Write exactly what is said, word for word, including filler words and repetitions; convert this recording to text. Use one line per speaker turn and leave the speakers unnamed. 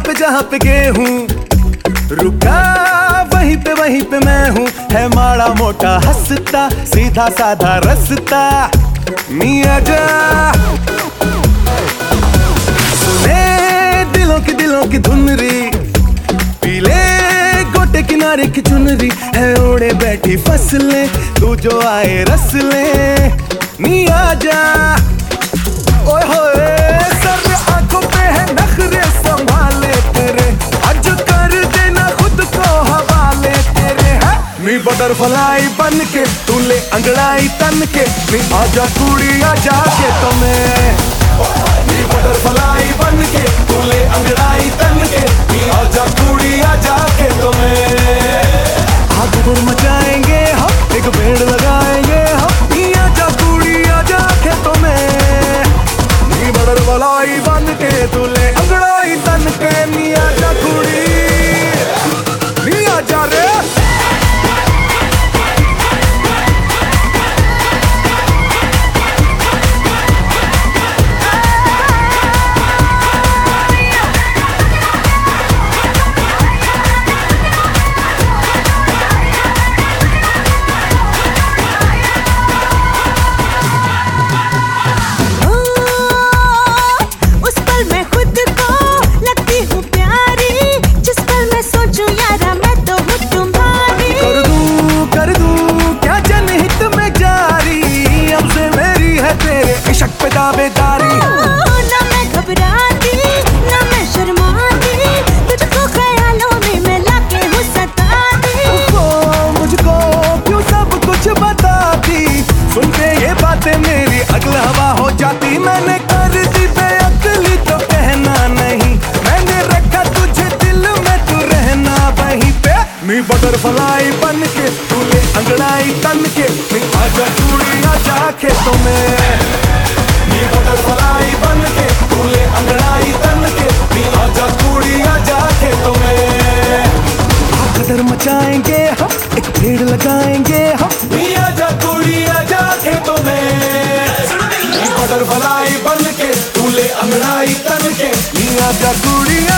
पे जहाँ पे गेहूं रुका, वहीं पे वहीं पे मैं हूँ। है माड़ा मोटा हंसता, सीधा साधा रास्ता, मियां जा सुने दिलों की दिलों की धुनरी, पीले गोटे किनारे की चुनरी। है ओढ़े बैठी फसलें, तू जो आए रस ले, मियां जा। ओए होए सर आंखों पे है नखरे, संभाले तेरे आज कर देना खुद को हवाले तेरे। है मी बटरफ्लाई बन के तू ले अंगड़ाई तन के, मी आजा कुड़ी आजा के तो मैं। मी बटरफ्लाई बन के तू ले अंगड़ाई तन के, मी आजा कुड़ी आजा के तो मैं। आग बुर मचाएंगे हम, एक पेड़ लगाएंगे हम, मी आजा कुड़ी आजा के तो मैं। मी बटरफ्लाई बन के तू ले अंगड़ाई तन के, मी आजा कुड़ी मी आजा रे। इश्क पे दावेदारी,
ना मैं घबराती ना मैं शर्माती, तुझको ख्यालों में मैं लाके हूँ सताती।
ओ मुझको क्यों सब कुछ बताती, सुन के ये बातें मेरी अगल हवा हो जाती। मैंने कर दी बेअक्ली तो कहना नहीं, मैंने रखा तुझे दिल में तू रहना वहीं पे। मी बटरफ्लाई बन के तू ले अंगड़ाई तन के, मी आजा कुड़ी आजा खेतों में। मी बटरफ्लाई बन के तू ले अंगड़ाई तन के, मी आजा कुड़ी आजा खेतों में। कदर मचाएंगे हम, एक पेड़ लगाएंगे हम, मी आजा कुड़ी आजा खेतों में। मी बटरफ्लाई बन के तू ले अंगड़ाई तन के, मी आजा कुड़ी